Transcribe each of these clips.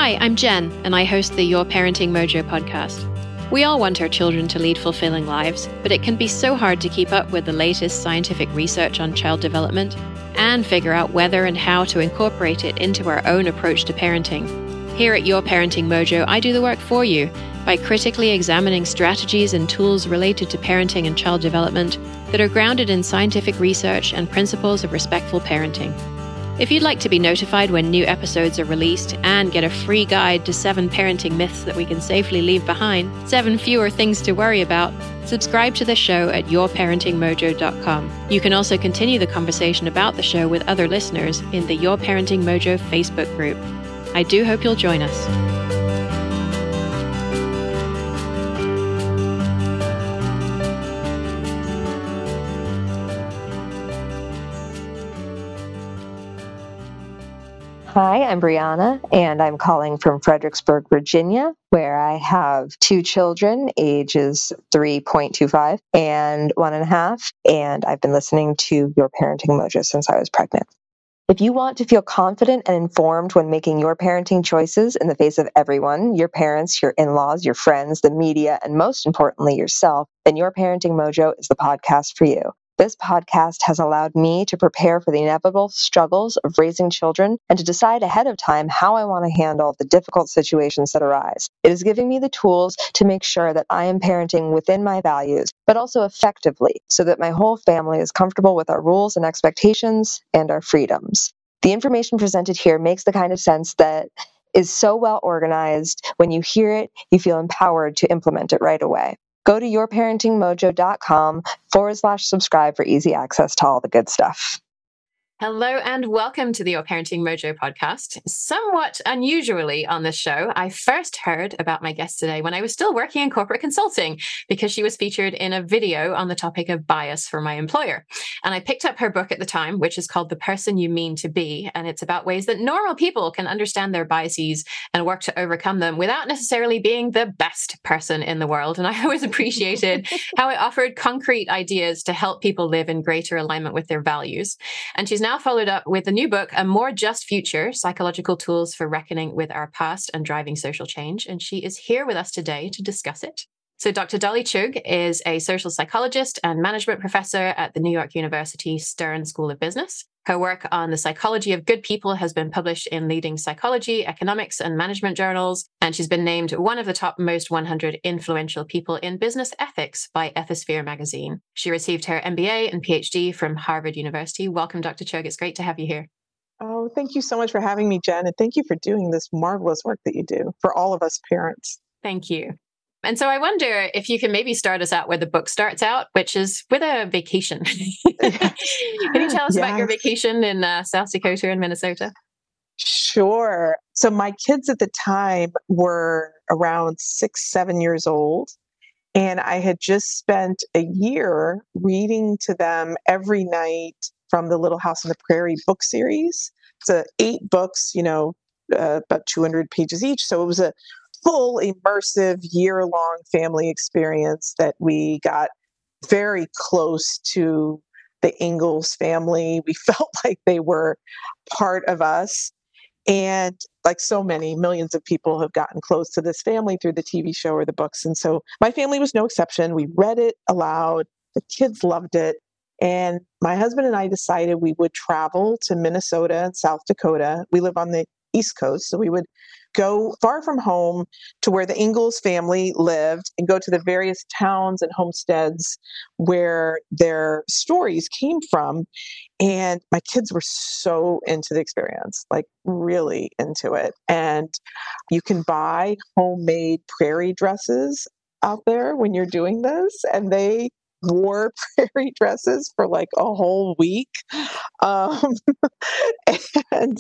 Hi, I'm Jen, and I host the Your Parenting Mojo podcast. We all want our children to lead fulfilling lives, but it can be so hard to keep up with the latest scientific research on child development and figure out whether and how to incorporate it into our own approach to parenting. Here at Your Parenting Mojo, I do the work for you by critically examining strategies and tools related to parenting and child development that are grounded in scientific research and principles of respectful parenting. If you'd like to be notified when new episodes are released and get a free guide to 7 parenting myths that we can safely leave behind, 7 fewer things to worry about, subscribe to the show at yourparentingmojo.com. You can also continue the conversation about the show with other listeners in the Your Parenting Mojo Facebook group. I do hope you'll join us. Hi, I'm Brianna, and I'm calling from Fredericksburg, Virginia, where I have 2 children, ages 3.25 and 1.5, and I've been listening to Your Parenting Mojo since I was pregnant. If you want to feel confident and informed when making your parenting choices in the face of everyone, your parents, your in-laws, your friends, the media, and most importantly, yourself, then Your Parenting Mojo is the podcast for you. This podcast has allowed me to prepare for the inevitable struggles of raising children and to decide ahead of time how I want to handle the difficult situations that arise. It is giving me the tools to make sure that I am parenting within my values, but also effectively, so that my whole family is comfortable with our rules and expectations and our freedoms. The information presented here makes the kind of sense that is so well organized. When you hear it, you feel empowered to implement it right away. Go to yourparentingmojo.com/subscribe for easy access to all the good stuff. Hello and welcome to the Your Parenting Mojo podcast. Somewhat unusually on this show, I first heard about my guest today when I was still working in corporate consulting because she was featured in a video on the topic of bias for my employer. And I picked up her book at the time, which is called The Person You Mean to Be. And it's about ways that normal people can understand their biases and work to overcome them without necessarily being the best person in the world. And I always appreciated how it offered concrete ideas to help people live in greater alignment with their values. And she's now followed up with a new book, A More Just Future, Psychological Tools for Reckoning with Our Past and Driving Social Change. And she is here with us today to discuss it. So Dr. Dolly Chugh is a social psychologist and management professor at the New York University Stern School of Business. Her work on the psychology of good people has been published in leading psychology, economics, and management journals, and she's been named one of the top most 100 influential people in business ethics by Ethisphere magazine. She received her MBA and PhD from Harvard University. Welcome, Dr. Chugh. It's great to have you here. Oh, thank you so much for having me, Jen, and thank you for doing this marvelous work that you do for all of us parents. Thank you. And so I wonder if you can maybe start us out where the book starts out, which is with a vacation. Can you tell us about your vacation in South Dakota and Minnesota? Sure. So my kids at the time were around 6, 7 years old, and I had just spent a year reading to them every night from the Little House on the Prairie book series. It's 8 books, about 200 pages each. So it was a full immersive year-long family experience that we got very close to the Ingalls family. We felt like they were part of us. And like so many millions of people have gotten close to this family through the TV show or the books. And so my family was no exception. We read it aloud. The kids loved it. And my husband and I decided we would travel to Minnesota and South Dakota. We live on the East Coast, so we would go far from home to where the Ingalls family lived and go to the various towns and homesteads where their stories came from. And my kids were so into the experience, like really into it. And you can buy homemade prairie dresses out there when you're doing this. And they wore prairie dresses for like a whole week. And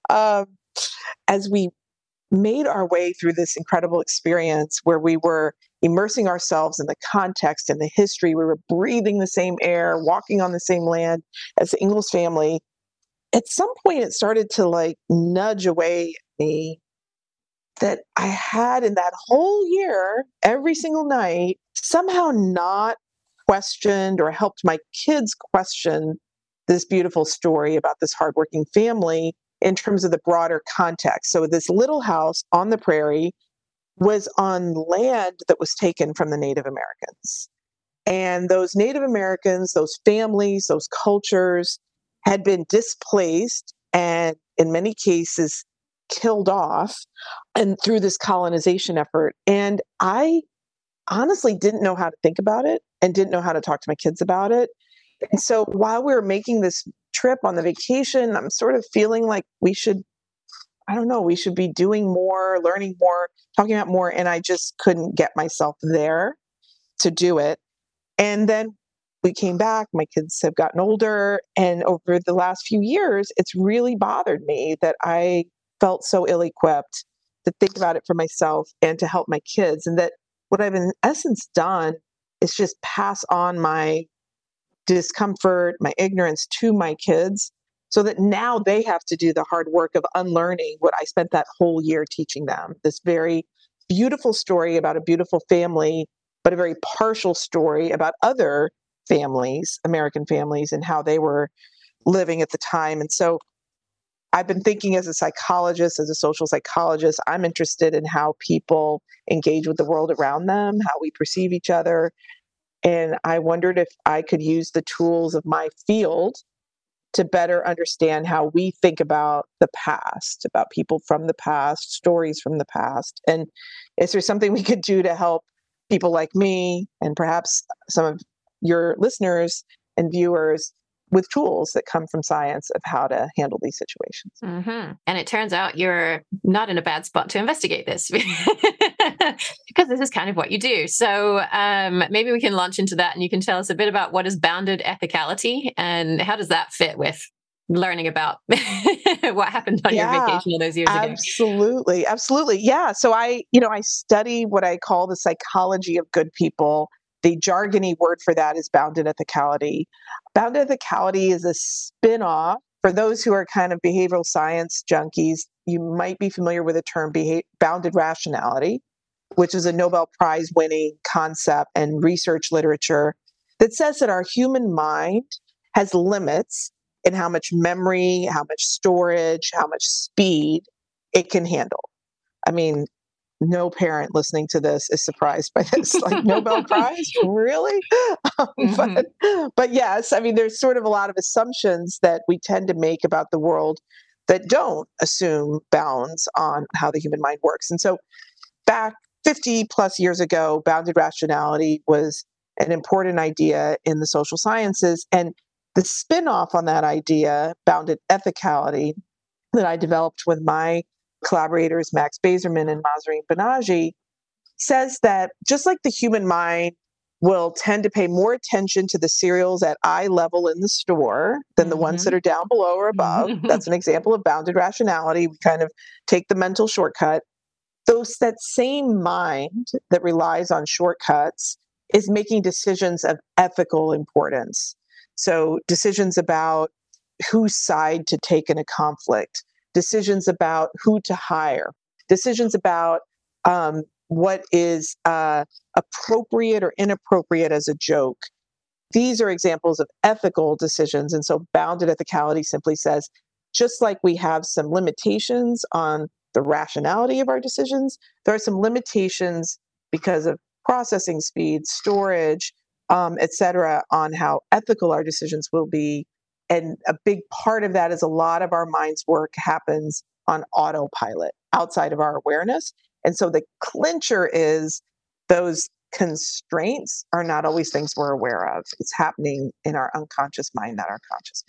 as we made our way through this incredible experience where we were immersing ourselves in the context and the history, we were breathing the same air, walking on the same land as the Ingalls family. At some point, it started to like nudge away at me that I had in that whole year, every single night, somehow not questioned or helped my kids question this beautiful story about this hardworking family in terms of the broader context. So this little house on the prairie was on land that was taken from the Native Americans. And those Native Americans, those families, those cultures had been displaced and in many cases killed off and through this colonization effort. And I honestly didn't know how to think about it and didn't know how to talk to my kids about it. And so while we were making this trip on the vacation, I'm sort of feeling like we should be doing more, learning more, talking about more. And I just couldn't get myself there to do it. And then we came back, my kids have gotten older. And over the last few years, it's really bothered me that I felt so ill-equipped to think about it for myself and to help my kids. And that what I've in essence done is just pass on my discomfort, my ignorance to my kids, so that now they have to do the hard work of unlearning what I spent that whole year teaching them. This very beautiful story about a beautiful family, but a very partial story about other families, American families, and how they were living at the time. And so I've been thinking as a psychologist, as a social psychologist, I'm interested in how people engage with the world around them, how we perceive each other. And I wondered if I could use the tools of my field to better understand how we think about the past, about people from the past, stories from the past. And is there something we could do to help people like me and perhaps some of your listeners and viewers with tools that come from science of how to handle these situations? Mm-hmm. And it turns out you're not in a bad spot to investigate this because this is kind of what you do. So maybe we can launch into that and you can tell us a bit about what is bounded ethicality and how does that fit with learning about what happened on your vacation all those years ago. Absolutely. Yeah. So I study what I call the psychology of good people. The jargony word for that is bounded ethicality. Bounded ethicality is a spin-off. For those who are kind of behavioral science junkies, you might be familiar with the term bounded rationality, which is a Nobel Prize winning concept and research literature that says that our human mind has limits in how much memory, how much storage, how much speed it can handle. I mean, no parent listening to this is surprised by this. Like, Nobel Prize? Really? But yes, I mean, there's sort of a lot of assumptions that we tend to make about the world that don't assume bounds on how the human mind works. And so back 50 plus years ago, bounded rationality was an important idea in the social sciences. And the spin-off on that idea, bounded ethicality, that I developed with my collaborators, Max Bazerman and Mahzarin Banaji, says that just like the human mind will tend to pay more attention to the cereals at eye level in the store than the ones that are down below or above. That's an example of bounded rationality. We kind of take the mental shortcut. That same mind that relies on shortcuts is making decisions of ethical importance. So decisions about whose side to take in a conflict, decisions about who to hire, decisions about what is appropriate or inappropriate as a joke. These are examples of ethical decisions. And so bounded ethicality simply says, just like we have some limitations on the rationality of our decisions, there are some limitations because of processing speed, storage, et cetera, on how ethical our decisions will be. And a big part of that is a lot of our mind's work happens on autopilot outside of our awareness. And so the clincher is those constraints are not always things we're aware of. It's happening in our unconscious mind, not our conscious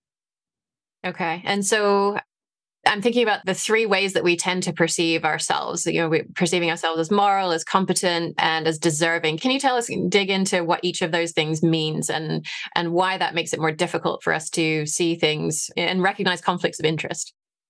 mind. Okay. And so I'm thinking about the three ways that we tend to perceive ourselves. We're perceiving ourselves as moral, as competent, and as deserving. Can you dig into what each of those things means and why that makes it more difficult for us to see things and recognize conflicts of interest?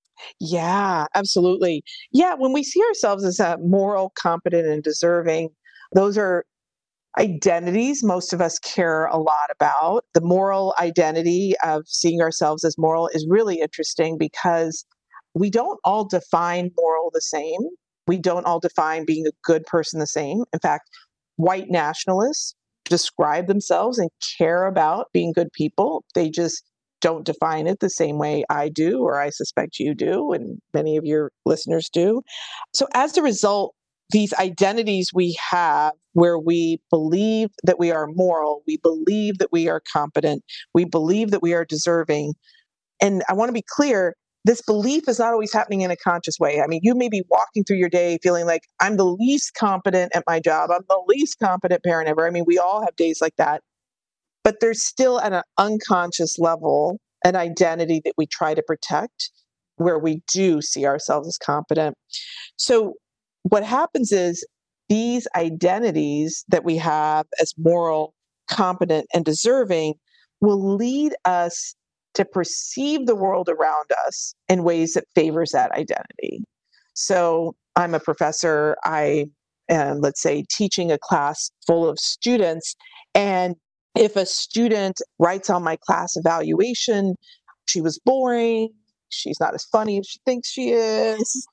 Yeah, absolutely. Yeah, when we see ourselves as moral, competent, and deserving, those are identities most of us care a lot about. The moral identity of seeing ourselves as moral is really interesting because we don't all define moral the same. We don't all define being a good person the same. In fact, white nationalists describe themselves and care about being good people. They just don't define it the same way I do, or I suspect you do, and many of your listeners do. So as a result, these identities we have where we believe that we are moral, we believe that we are competent, we believe that we are deserving. And I want to be clear, this belief is not always happening in a conscious way. I mean, you may be walking through your day feeling like, I'm the least competent at my job, I'm the least competent parent ever. I mean, we all have days like that. But there's still at an unconscious level an identity that we try to protect where we do see ourselves as competent. So what happens is these identities that we have as moral, competent, and deserving will lead us to perceive the world around us in ways that favors that identity. So I'm a professor, I am, let's say, teaching a class full of students, and if a student writes on my class evaluation, she was boring, she's not as funny as she thinks she is,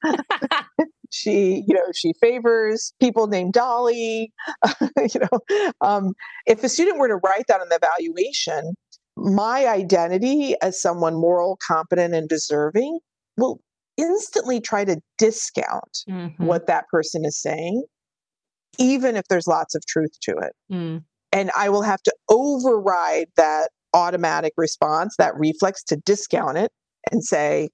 she favors people named Dolly, if a student were to write that on the evaluation, my identity as someone moral, competent, and deserving will instantly try to discount what that person is saying, even if there's lots of truth to it. And I will have to override that automatic response, that reflex, to discount it and say,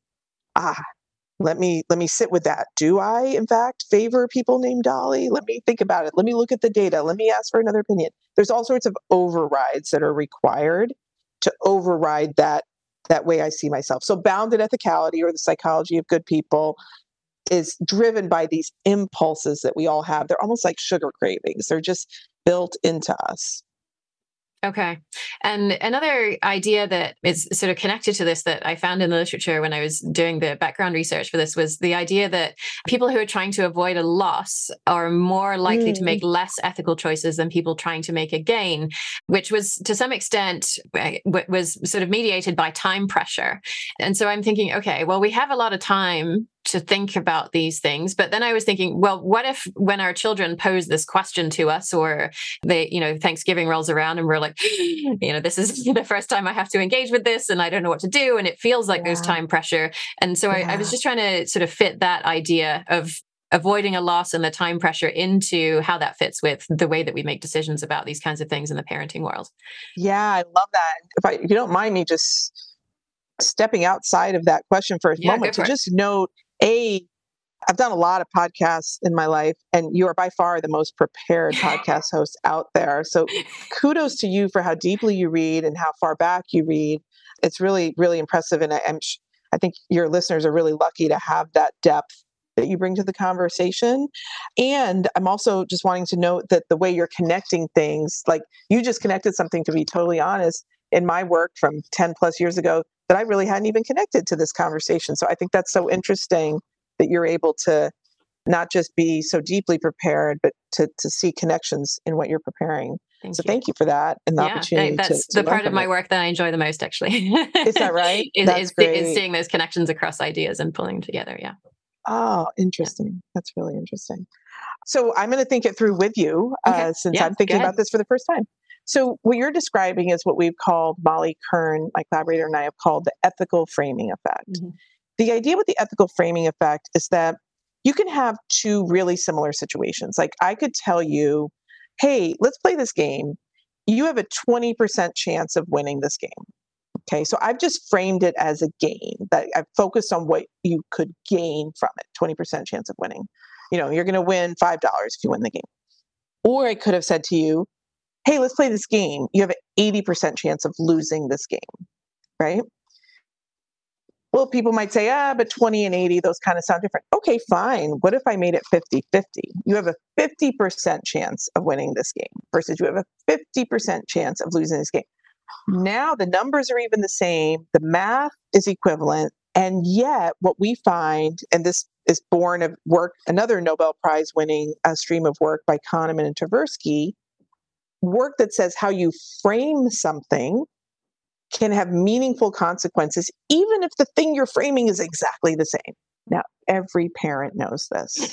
let me sit with that. Do I, in fact, favor people named Dolly? Let me think about it. Let me look at the data. Let me ask for another opinion. There's all sorts of overrides that are required to override that way I see myself. So bounded ethicality, or the psychology of good people, is driven by these impulses that we all have. They're almost like sugar cravings. They're just built into us. Okay. And another idea that is sort of connected to this that I found in the literature when I was doing the background research for this was the idea that people who are trying to avoid a loss are more likely to make less ethical choices than people trying to make a gain, which was to some extent was sort of mediated by time pressure. And so I'm thinking, okay, well, we have a lot of time to think about these things. But then I was thinking, well, what if when our children pose this question to us, or Thanksgiving rolls around and we're like, this is the first time I have to engage with this and I don't know what to do. And it feels like there's time pressure. And so I was just trying to sort of fit that idea of avoiding a loss and the time pressure into how that fits with the way that we make decisions about these kinds of things in the parenting world. Yeah, I love that. If you don't mind me just stepping outside of that question for a moment to just note, I've done a lot of podcasts in my life, and you are by far the most prepared podcast host out there. So kudos to you for how deeply you read and how far back you read. It's really, really impressive. And I think your listeners are really lucky to have that depth that you bring to the conversation. And I'm also just wanting to note that the way you're connecting things, like you just connected something, to be totally honest, in my work from 10 plus years ago that I really hadn't even connected to this conversation. So I think that's so interesting that you're able to not just be so deeply prepared, but to see connections in what you're preparing. Thank you for that and the opportunity. That's to the part of my work that I enjoy the most, actually. Is that right? is seeing those connections across ideas and pulling them together. Yeah. Oh, interesting. Yeah. That's really interesting. So I'm going to think it through with you since I'm thinking about this for the first time. So what you're describing is what we've called, Molly Kern, my collaborator, and I have called the ethical framing effect. The idea with the ethical framing effect is that you can have two really similar situations. Like I could tell you, hey, let's play this game. You have a 20% chance of winning this game. Okay, so I've just framed it as a gain, that I've focused on what you could gain from it, 20% chance of winning. You're going to win $5 if you win the game. Or I could have said to you, hey, let's play this game. You have an 80% chance of losing this game, right? Well, people might say, but 20 and 80, those kind of sound different. Okay, fine. What if I made it 50-50? You have a 50% chance of winning this game versus you have a 50% chance of losing this game. Now the numbers are even the same. The math is equivalent. And yet what we find, and this is born of work, another Nobel Prize winning stream of work by Kahneman and Tversky, work that says how you frame something can have meaningful consequences, even if the thing you're framing is exactly the same. Now, every parent knows this.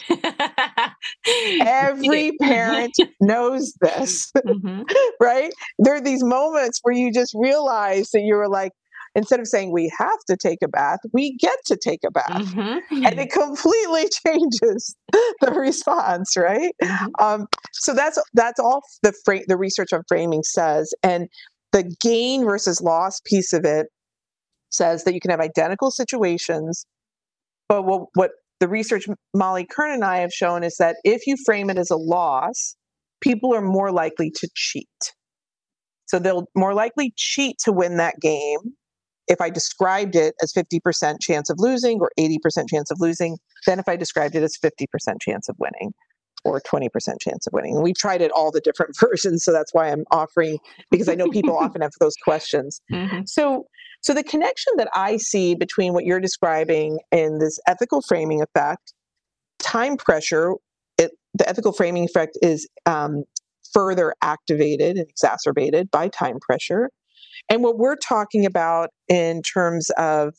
Every parent knows this, right? There are these moments where you just realize that you're like, instead of saying we have to take a bath, we get to take a bath. Mm-hmm. And it completely changes the response, right? Mm-hmm. So that's all the research on framing says. And the gain versus loss piece of it says that you can have identical situations, but what the research Molly Kern and I have shown is that if you frame it as a loss, people are more likely to cheat. So they'll more likely cheat to win that game. If I described it as 50% chance of losing or 80% chance of losing, than if I described it as 50% chance of winning or 20% chance of winning. And we've tried it all the different versions. So that's why I'm offering, because I know people often have those questions. Mm-hmm. So the connection that I see between what you're describing and this ethical framing effect, time pressure, the ethical framing effect is further activated and exacerbated by time pressure. And what we're talking about in terms of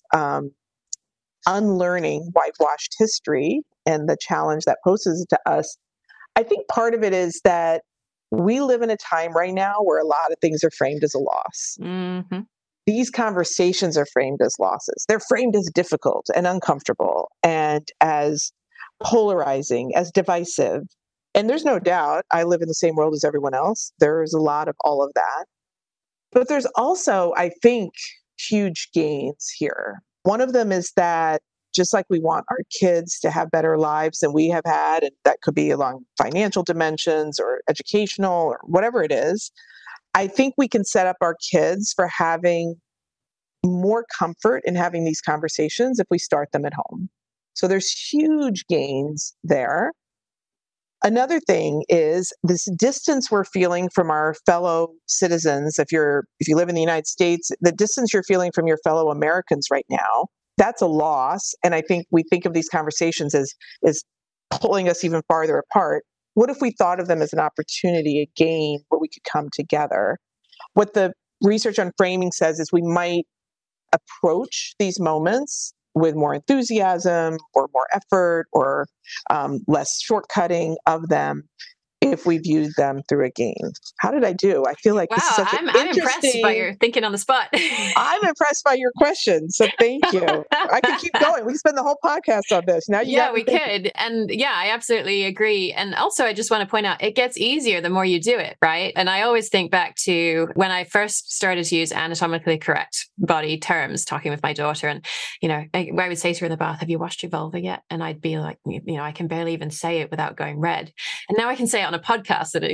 unlearning whitewashed history and the challenge that poses to us, I think part of it is that we live in a time right now where a lot of things are framed as a loss. Mm-hmm. These conversations are framed as losses. They're framed as difficult and uncomfortable and as polarizing, as divisive. And there's no doubt I live in the same world as everyone else. There's a lot of all of that. But there's also, I think, huge gains here. One of them is that just like we want our kids to have better lives than we have had, and that could be along financial dimensions or educational or whatever it is, I think we can set up our kids for having more comfort in having these conversations if we start them at home. So there's huge gains there. Another thing is this distance we're feeling from our fellow citizens. If you live in the United States, the distance you're feeling from your fellow Americans right now, that's a loss. And I think we think of these conversations as pulling us even farther apart. What if we thought of them as an opportunity, a gain where we could come together? What the research on framing says is we might approach these moments with more enthusiasm or more effort or less shortcutting of them if we viewed them through a game. How did I do? I feel like wow, this is such I'm an impressed by your thinking on the spot. I'm impressed by your questions, so thank you. I could keep going. We can spend the whole podcast on this. Now you got me thinking. Could. And yeah, I absolutely agree. And also, I just want to point out, it gets easier the more you do it, right? And I always think back to when I first started to use anatomically correct body terms, talking with my daughter. And, I would say to her in the bath, have you washed your vulva yet? And I'd be like, I can barely even say it without going red. And now I can say it on a podcast that,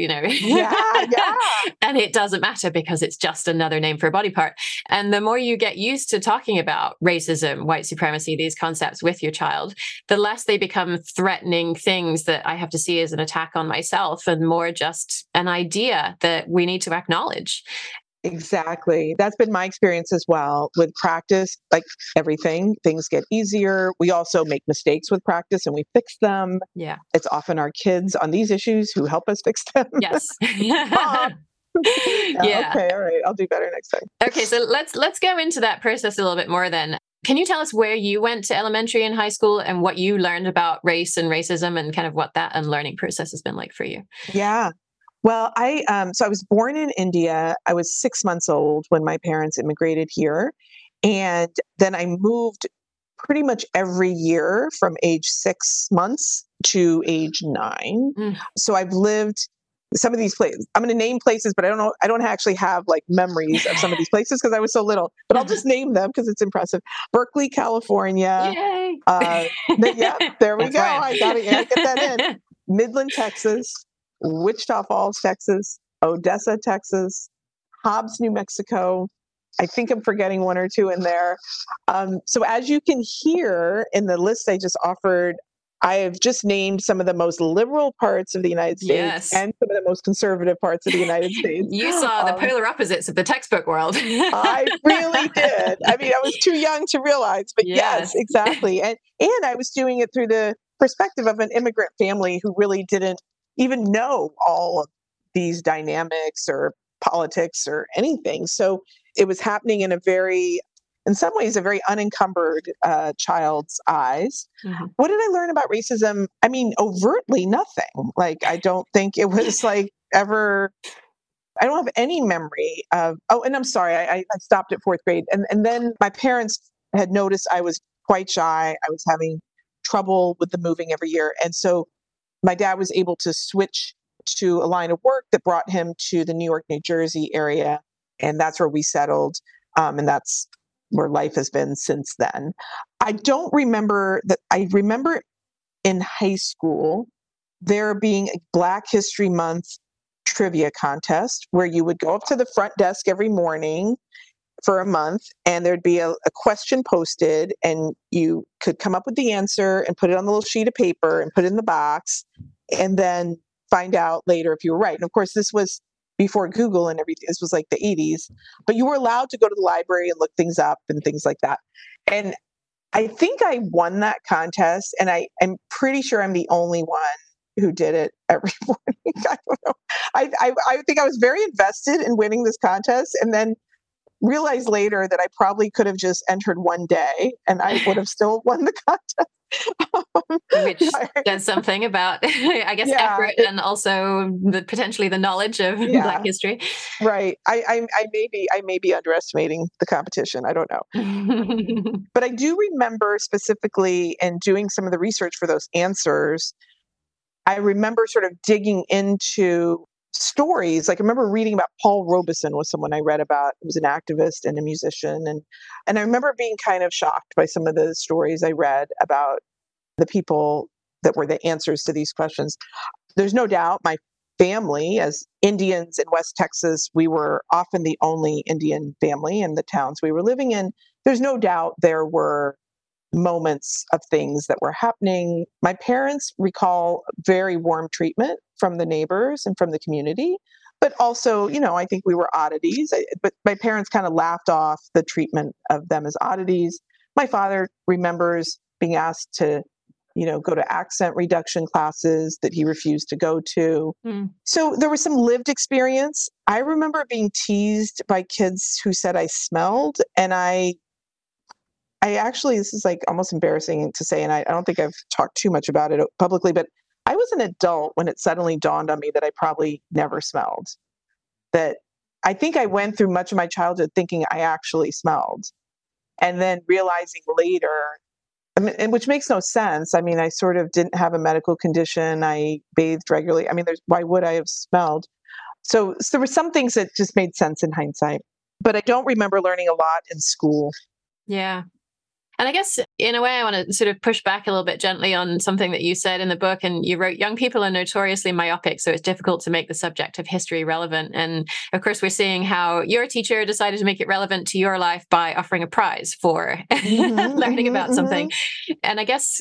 Yeah. And it doesn't matter because it's just another name for a body part. And the more you get used to talking about racism, white supremacy, these concepts with your child, the less they become threatening things that I have to see as an attack on myself and more just an idea that we need to acknowledge. Exactly. That's been my experience as well. With practice, like everything, things get easier. We also make mistakes with practice and we fix them. Yeah. It's often our kids on these issues who help us fix them. Yes. Yeah. Okay. All right. I'll do better next time. Okay. So let's go into that process a little bit more then. Can you tell us where you went to elementary and high school and what you learned about race and racism and kind of what that unlearning process has been like for you? Yeah. Well, I was born in India. I was 6 months old when my parents immigrated here. And then I moved pretty much every year from age 6 months to age 9. So I've lived some of these places. I'm going to name places, but I don't actually have like memories of some of these places because I was so little, but I'll just name them because it's impressive. Berkeley, California. Yay. Yeah, there we That's go. right. I gotta get that in. Midland, Texas, Wichita Falls, Texas, Odessa, Texas, Hobbs, New Mexico. I think I'm forgetting one or two in there. So as you can hear in the list I just offered, I have just named some of the most liberal parts of the United States and some of the most conservative parts of the United States. You saw the polar opposites of the textbook world. I really did. I mean, I was too young to realize, but yes, exactly. And I was doing it through the perspective of an immigrant family who really didn't even know all of these dynamics or politics or anything. So it was happening in in some ways, a very unencumbered child's eyes. Mm-hmm. What did I learn about racism? I mean, overtly nothing. Like, I don't think it was like ever I don't have any memory of, oh, and I'm sorry, I stopped at fourth grade. And then my parents had noticed I was quite shy. I was having trouble with the moving every year. And so my dad was able to switch to a line of work that brought him to the New York, New Jersey area. And that's where we settled. And that's where life has been since then. I don't remember that. I remember in high school there being a Black History Month trivia contest where you would go up to the front desk every morning for a month, and there'd be a question posted, and you could come up with the answer and put it on the little sheet of paper and put it in the box, and then find out later if you were right. And of course, this was before Google and everything. This was like the 80s, but you were allowed to go to the library and look things up and things like that. And I think I won that contest, and I'm pretty sure I'm the only one who did it every morning. I don't know. I think I was very invested in winning this contest, and then realized later that I probably could have just entered one day and I would have still won the contest. Which does something about, I guess, effort and also potentially the knowledge of Black history. Right. I may be underestimating the competition. I don't know. But I do remember specifically in doing some of the research for those answers, I remember sort of digging into stories. Like I remember reading about Paul Robeson was someone I read about. He was an activist and a musician. And I remember being kind of shocked by some of the stories I read about the people that were the answers to these questions. There's no doubt my family, as Indians in West Texas, we were often the only Indian family in the towns we were living in. There's no doubt there were moments of things that were happening. My parents recall very warm treatment from the neighbors and from the community, but also, I think we were oddities. But my parents kind of laughed off the treatment of them as oddities. My father remembers being asked to, go to accent reduction classes that he refused to go to. So there was some lived experience. I remember being teased by kids who said I smelled, and I actually, this is like almost embarrassing to say, and I don't think I've talked too much about it publicly, but I was an adult when it suddenly dawned on me that I probably never smelled. That I think I went through much of my childhood thinking I actually smelled, and then realizing later, and which makes no sense. I mean, I sort of didn't have a medical condition. I bathed regularly. I mean, why would I have smelled? So there were some things that just made sense in hindsight, but I don't remember learning a lot in school. Yeah. And I guess in a way, I want to sort of push back a little bit gently on something that you said in the book. And you wrote, young people are notoriously myopic, so it's difficult to make the subject of history relevant. And of course, we're seeing how your teacher decided to make it relevant to your life by offering a prize for learning about something. And I guess,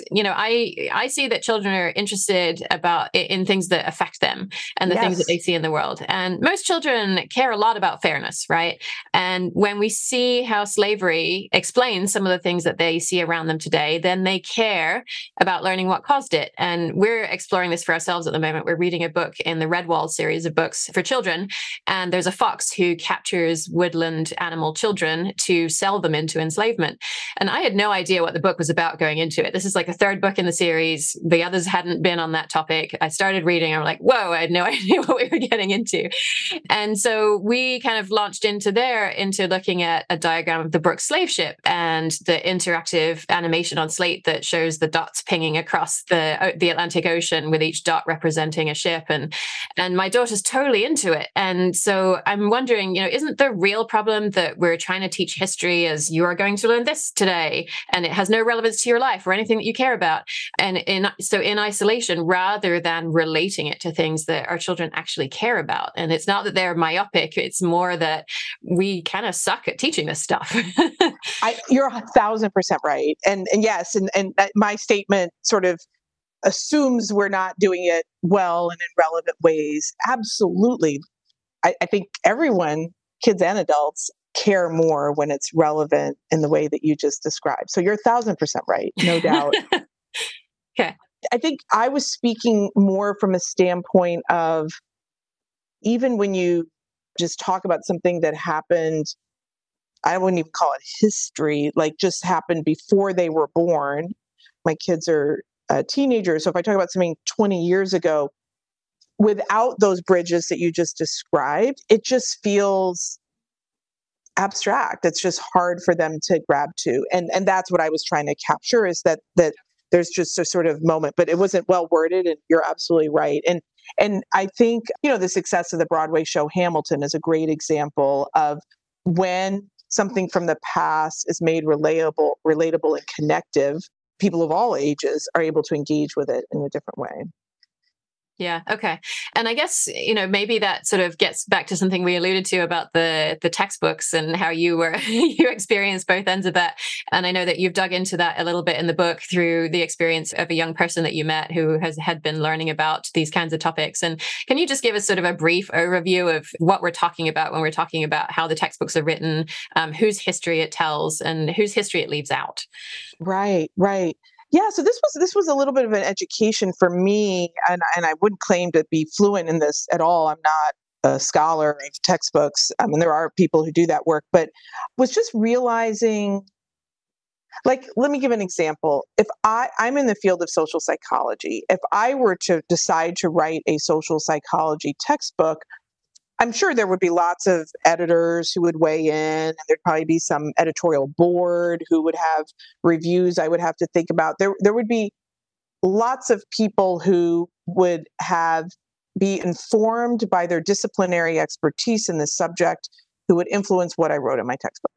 I see that children are interested in things that affect them and the things that they see in the world. And most children care a lot about fairness, right? And when we see how slavery explains some of the things that they see around them today, then they care about learning what caused it. And we're exploring this for ourselves at the moment. We're reading a book in the Redwall series of books for children. And there's a fox who captures woodland animal children to sell them into enslavement. And I had no idea what the book was about going into it. This is like the third book in the series. The others hadn't been on that topic. I started reading. I'm like, whoa, I had no idea what we were getting into. And so we kind of launched into looking at a diagram of the Brooks slave ship and the interactive animation on slate that shows the dots pinging across the Atlantic Ocean, with each dot representing a ship. And my daughter's totally into it. And so I'm wondering, isn't the real problem that we're trying to teach history as you are going to learn this today, and it has no relevance to your life or anything that you care about, and in isolation, rather than relating it to things that our children actually care about? And it's not that they're myopic, it's more that we kind of suck at teaching this stuff. You're 1,000% right. And yes, and my statement sort of assumes we're not doing it well and in relevant ways. Absolutely. I think everyone, kids and adults, care more when it's relevant in the way that you just described. So you're 1,000% right, no doubt. Okay. I think I was speaking more from a standpoint of, even when you just talk about something that happened, I wouldn't even call it history, like just happened before they were born. My kids are teenagers. So if I talk about something 20 years ago, without those bridges that you just described, it just feels abstract. It's just hard for them to grab to. And that's what I was trying to capture, is that there's just a sort of moment, but it wasn't well worded, and you're absolutely right. And I think, the success of the Broadway show Hamilton is a great example of when something from the past is made relatable and connective, people of all ages are able to engage with it in a different way. Yeah. Okay. And I guess, maybe that sort of gets back to something we alluded to about the textbooks and how you experienced both ends of that. And I know that you've dug into that a little bit in the book through the experience of a young person that you met who had been learning about these kinds of topics. And can you just give us sort of a brief overview of what we're talking about when we're talking about how the textbooks are written, whose history it tells and whose history it leaves out? Right. Yeah, so this was a little bit of an education for me, and I wouldn't claim to be fluent in this at all. I'm not a scholar of textbooks. I mean, there are people who do that work, but was just realizing, like, let me give an example. If I'm in the field of social psychology, if I were to decide to write a social psychology textbook, I'm sure there would be lots of editors who would weigh in, and there'd probably be some editorial board who would have reviews I would have to think about. There would be lots of people who would be informed by their disciplinary expertise in this subject, who would influence what I wrote in my textbook.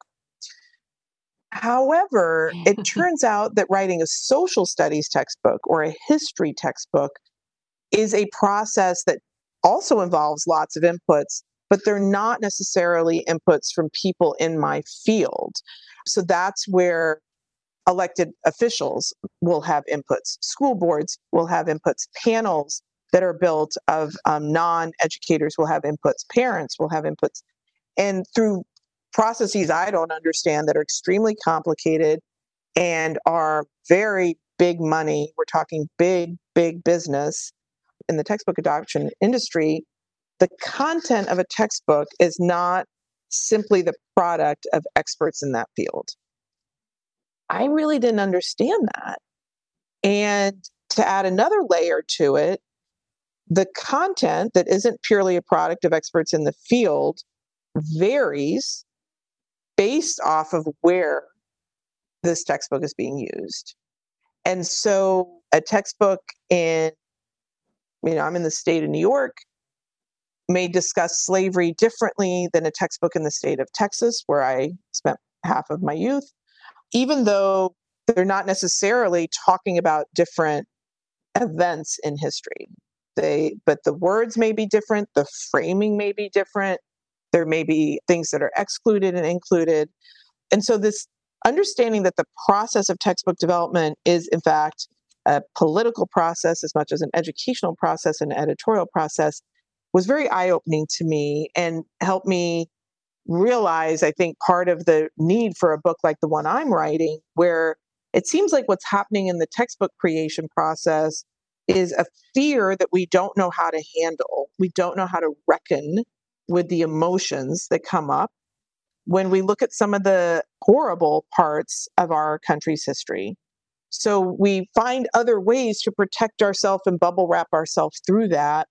However, it turns out that writing a social studies textbook or a history textbook is a process that also involves lots of inputs, but they're not necessarily inputs from people in my field. So that's where elected officials will have inputs. School boards will have inputs. Panels that are built of non-educators will have inputs. Parents will have inputs. And through processes I don't understand that are extremely complicated and are very big money, we're talking big business, in the textbook adoption industry, the content of a textbook is not simply the product of experts in that field. I really didn't understand that. And to add another layer to it, the content that isn't purely a product of experts in the field varies based off of where this textbook is being used. And so a textbook I'm in the state of New York, may discuss slavery differently than a textbook in the state of Texas, where I spent half of my youth, even though they're not necessarily talking about different events in history. But the words may be different, the framing may be different, there may be things that are excluded and included. And so this understanding that the process of textbook development is, in fact, a political process as much as an educational process and editorial process was very eye-opening to me and helped me realize, I think, part of the need for a book like the one I'm writing, where it seems like what's happening in the textbook creation process is a fear that we don't know how to handle. We don't know how to reckon with the emotions that come up when we look at some of the horrible parts of our country's history. So we find other ways to protect ourselves and bubble wrap ourselves through that.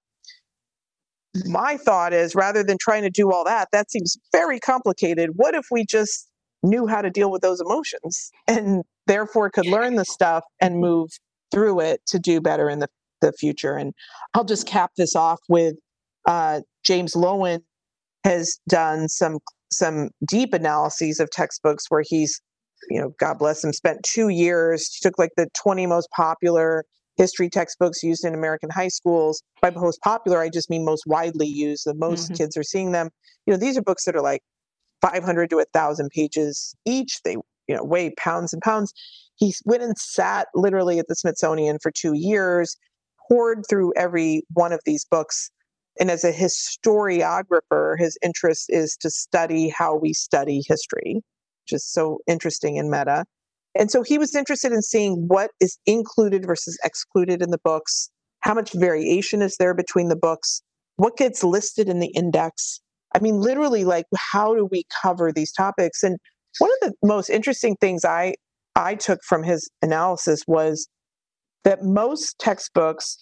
My thought is, rather than trying to do all that, that seems very complicated. What if we just knew how to deal with those emotions and therefore could learn the stuff and move through it to do better in the future? And I'll just cap this off with James Loewen has done some deep analyses of textbooks where he's, God bless him, spent 2 years. He took like the 20 most popular history textbooks used in American high schools. By most popular, I just mean most widely used, that most kids are seeing them. These are books that are like 500 to 1,000 pages each. They, weigh pounds and pounds. He went and sat literally at the Smithsonian for 2 years, poured through every one of these books. And as a historiographer, his interest is to study how we study history, which is so interesting and meta. And so he was interested in seeing what is included versus excluded in the books, how much variation is there between the books, what gets listed in the index. I mean, literally, like, how do we cover these topics? And one of the most interesting things I took from his analysis was that most textbooks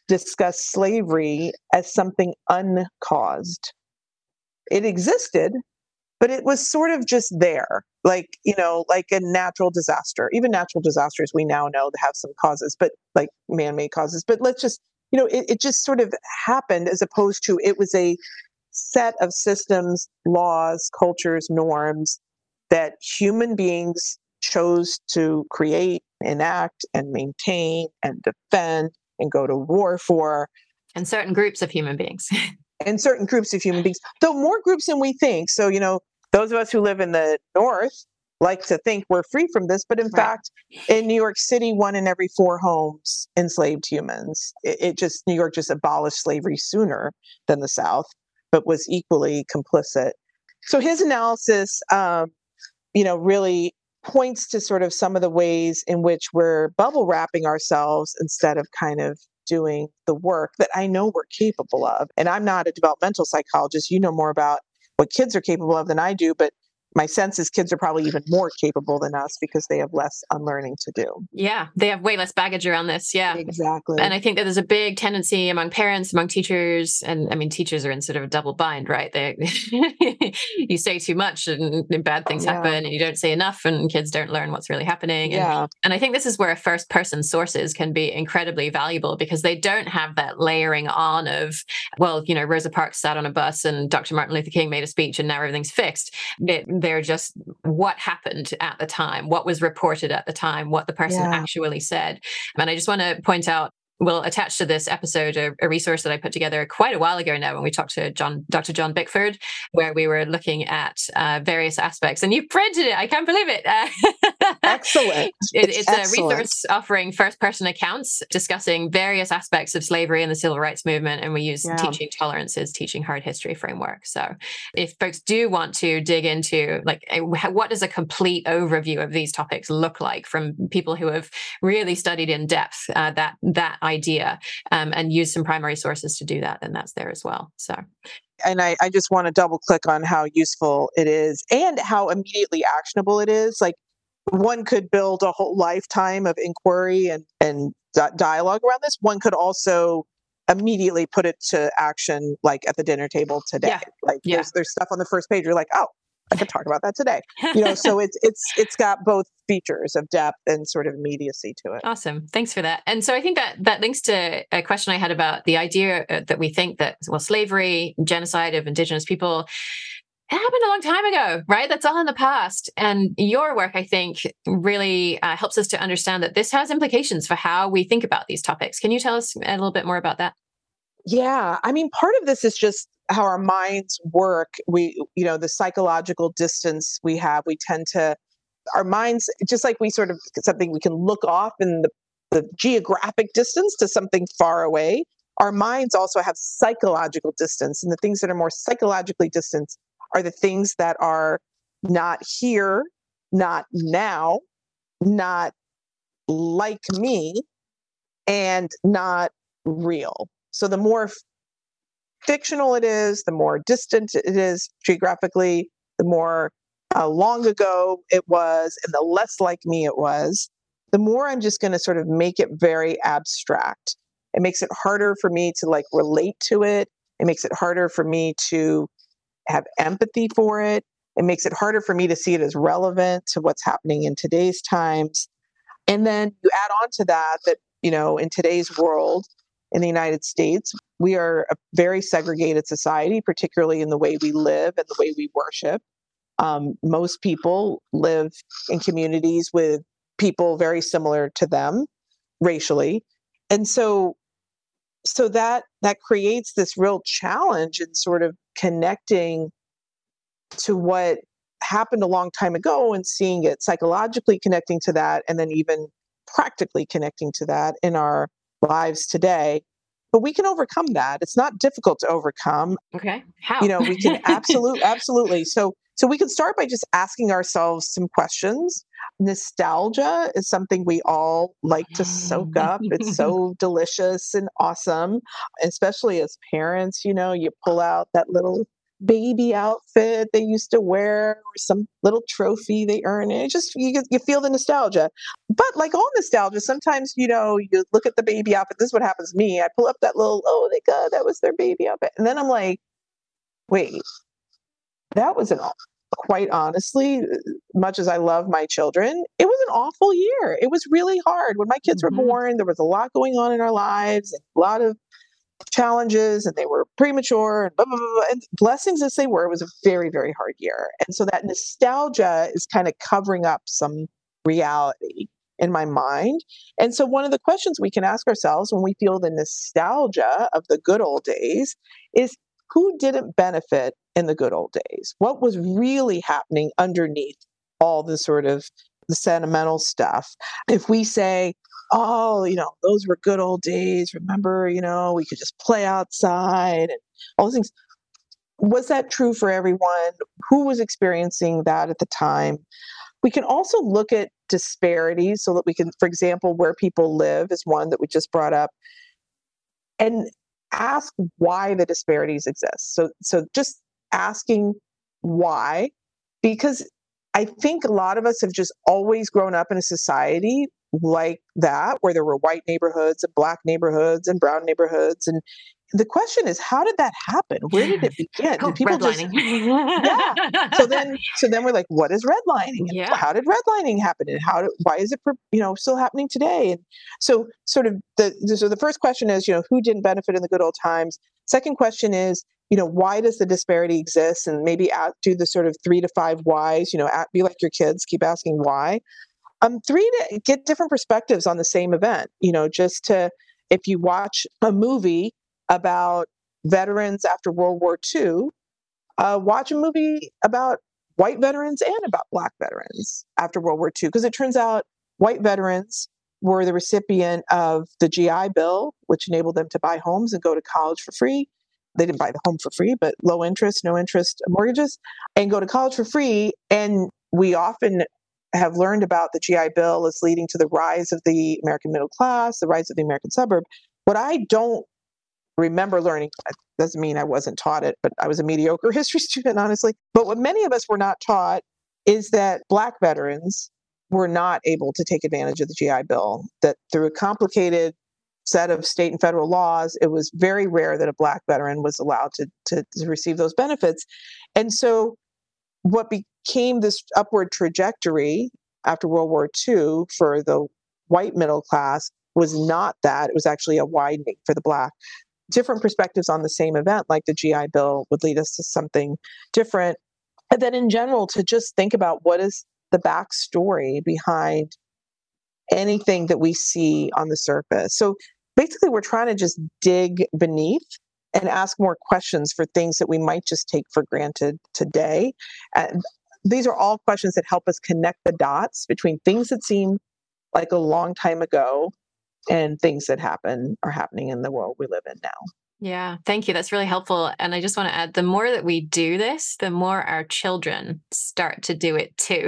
discuss slavery as something uncaused. It existed, but it was sort of just there, like, like a natural disaster. Even natural disasters we now know that have some causes, but like man-made causes. But let's just, it just sort of happened, as opposed to it was a set of systems, laws, cultures, norms that human beings chose to create, enact, and maintain, and defend, and go to war for. And certain groups of human beings. And certain groups of human beings, though more groups than we think. So, those of us who live in the North like to think we're free from this, but in fact, in New York City, 1 in every 4 homes enslaved humans. New York just abolished slavery sooner than the South, but was equally complicit. So his analysis, really points to sort of some of the ways in which we're bubble wrapping ourselves instead of kind of doing the work that I know we're capable of. And I'm not a developmental psychologist. You know more about what kids are capable of than I do, but my sense is kids are probably even more capable than us because they have less unlearning to do. Yeah, they have way less baggage around this. Yeah, exactly. And I think that there's a big tendency among parents, among teachers, and I mean, teachers are in sort of a double bind, right? You say too much and bad things happen, and you don't say enough, and kids don't learn what's really happening. And I think this is where first person sources can be incredibly valuable, because they don't have that layering on of, well, Rosa Parks sat on a bus and Dr. Martin Luther King made a speech and now everything's fixed. They're just what happened at the time, what was reported at the time, what the person actually said. And I just want to point out, we'll attach to this episode a resource that I put together quite a while ago now when we talked to Dr. John Bickford, where we were looking at various aspects. And you printed it. I can't believe it. Excellent. It's a resource offering first-person accounts discussing various aspects of slavery and the civil rights movement. And we use Teaching Tolerance's Teaching Hard History framework. So if folks do want to dig into, like, what does a complete overview of these topics look like from people who have really studied in depth that idea, and use some primary sources to do that, then that's there as well. So, and I just want to double click on how useful it is and how immediately actionable it is. Like, one could build a whole lifetime of inquiry and dialogue around this. One could also immediately put it to action, like at the dinner table today. There's stuff on the first page. You're like, oh, I could talk about that today. So it's got both features of depth and sort of immediacy to it. Awesome. Thanks for that. And so I think that links to a question I had about the idea that we think that, well, slavery, genocide of Indigenous people, it happened a long time ago, right? That's all in the past. And your work, I think, really helps us to understand that this has implications for how we think about these topics. Can you tell us a little bit more about that? Yeah. I mean, part of this is just how our minds work. The psychological distance we have, we tend to, our minds, just like we sort of, something we can look off in the geographic distance to something far away, our minds also have psychological distance. And the things that are more psychologically distant are the things that are not here, not now, not like me, and not real. So the more fictional it is, the more distant it is geographically, the more long ago it was, and the less like me it was, the more I'm just going to sort of make it very abstract. It makes it harder for me to relate to it. It makes it harder for me to have empathy for it. It makes it harder for me to see it as relevant to what's happening in today's times. And then you add on to that, in today's world, in the United States, we are a very segregated society, particularly in the way we live and the way we worship. Most people live in communities with people very similar to them racially. And so that creates this real challenge in sort of connecting to what happened a long time ago and seeing it, psychologically connecting to that, and then even practically connecting to that in our lives today. But we can overcome that. It's not difficult to overcome. Okay. How? We can absolutely. So we can start by just asking ourselves some questions. Nostalgia is something we all like to soak up. It's so delicious and awesome, especially as parents. You pull out that little baby outfit they used to wear or some little trophy they earned. And it just, you feel the nostalgia. But like all nostalgia, sometimes, you look at the baby outfit. This is what happens to me. I pull up that little, oh my God, that was their baby outfit. And then I'm like, wait, that was quite honestly, much as I love my children, it was an awful year. It was really hard. When my kids were born, there was a lot going on in our lives, and a lot of challenges, and they were premature and blah, blah, blah, blah. And blessings as they were, it was a very, very hard year. And so that nostalgia is kind of covering up some reality in my mind. And so one of the questions we can ask ourselves when we feel the nostalgia of the good old days is, who didn't benefit in the good old days? What was really happening underneath all the sort of the sentimental stuff? If we say, oh, those were good old days. Remember, we could just play outside and all those things. Was that true for everyone? Who was experiencing that at the time? We can also look at disparities so that we can, for example, where people live is one that we just brought up, and ask why the disparities exist. So just asking why, because I think a lot of us have just always grown up in a society like that, where there were white neighborhoods and black neighborhoods and brown neighborhoods. And the question is, how did that happen? Where did it begin? Did people redlining. Yeah. So then we're like, what is redlining? Yeah. How did redlining happen? And why is it, still happening today? And so sort of the first question is, who didn't benefit in the good old times? Second question is, why does the disparity exist? And maybe do the sort of 3 to 5 whys, be like your kids, keep asking why. 3, to get different perspectives on the same event, if you watch a movie about veterans after World War II, watch a movie about white veterans and about black veterans after World War II, because it turns out white veterans were the recipient of the GI Bill, which enabled them to buy homes and go to college for free. They didn't buy the home for free, but low interest, no interest mortgages, and go to college for free. And we often have learned about the GI Bill as leading to the rise of the American middle class, the rise of the American suburb. What I don't remember learning, doesn't mean I wasn't taught it, but I was a mediocre history student, honestly. But what many of us were not taught is that black veterans were not able to take advantage of the GI Bill, that through a complicated set of state and federal laws, it was very rare that a black veteran was allowed to receive those benefits. And so what became this upward trajectory after World War II for the white middle class was not that. It was actually a widening for the black. Different perspectives on the same event, like the GI Bill, would lead us to something different. And then in general, to just think about what is the backstory behind anything that we see on the surface. So basically, we're trying to just dig beneath and ask more questions for things that we might just take for granted today. And these are all questions that help us connect the dots between things that seem like a long time ago and things that are happening in the world we live in now. Yeah, thank you. That's really helpful. And I just want to add, the more that we do this, the more our children start to do it too.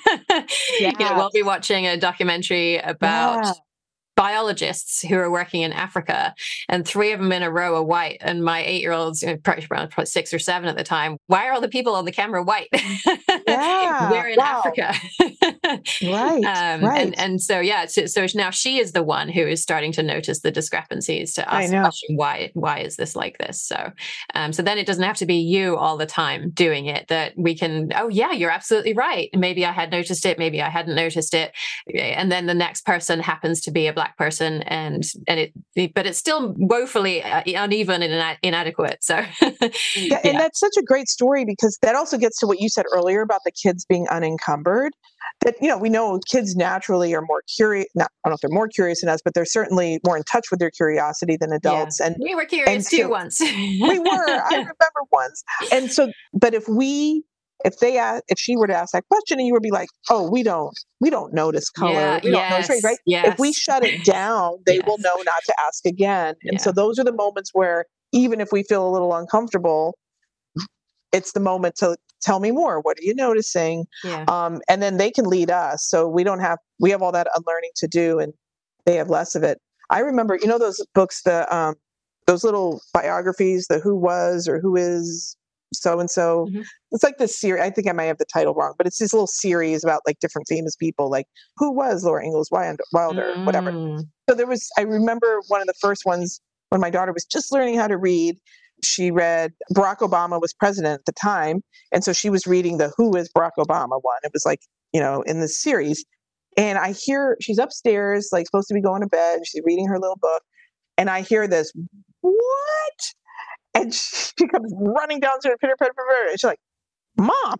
We'll be watching a documentary about biologists who are working in Africa, and 3 of them in a row are white. And my 8-year-old's probably around 6 or 7 at the time. Why are all the people on the camera white? We're in Africa. Right. And so, so now she is the one who is starting to notice the discrepancies, to ask the question, why is this like this? So, so then it doesn't have to be you all the time doing it, that we can, oh yeah, you're absolutely right. Maybe I had noticed it. Maybe I hadn't noticed it. And then the next person happens to be a black person, but it's still woefully uneven and inadequate. So, and that's such a great story, because that also gets to what you said earlier about the kids being unencumbered. That, we know kids naturally are more curious. I don't know if they're more curious than us, but they're certainly more in touch with their curiosity than adults. Yeah. And we were curious too once. We were. I remember once. And so, but if she were to ask that question and you would be like, oh, we don't notice color. We don't notice race, right? Yes. If we shut it down, they will know not to ask again. And so those are the moments where, even if we feel a little uncomfortable, it's the moment to tell me more. What are you noticing? Yeah. And then they can lead us. So we have all that unlearning to do, and they have less of it. I remember, those books, those little biographies, the who was or who is so and so. Mhm. It's like this series. I think I might have the title wrong, but it's this little series about like different famous people, like who was Laura Ingalls Wilder, whatever. So I remember one of the first ones when my daughter was just learning how to read. She read Barack Obama was president at the time, and so she was reading the Who is Barack Obama one. It was like, in this series. And I hear she's upstairs, like supposed to be going to bed. She's reading her little book. And I hear this, what? And she comes running downstairs, pitter, pitter, pitter. And she's like, Mom,